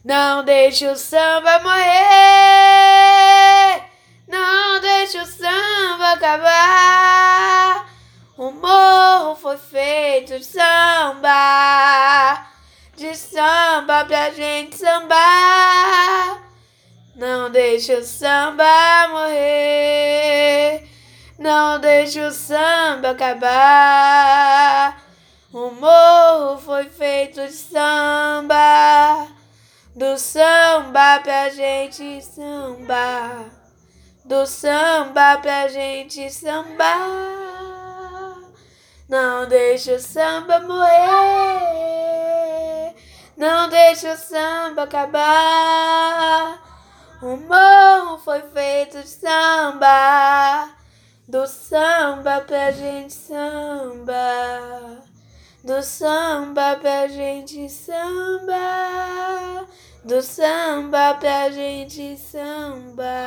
Não deixe o samba morrer, não deixe o samba acabar. O morro foi feito de samba pra gente sambar. Não deixe o samba morrer, não deixe o samba acabar. O morro foi feito de samba, do samba pra gente sambar, do samba pra gente sambar. Não deixe o samba morrer, não deixe o samba acabar. O morro foi feito de samba, do samba pra gente samba, do samba pra gente samba, do samba pra gente samba.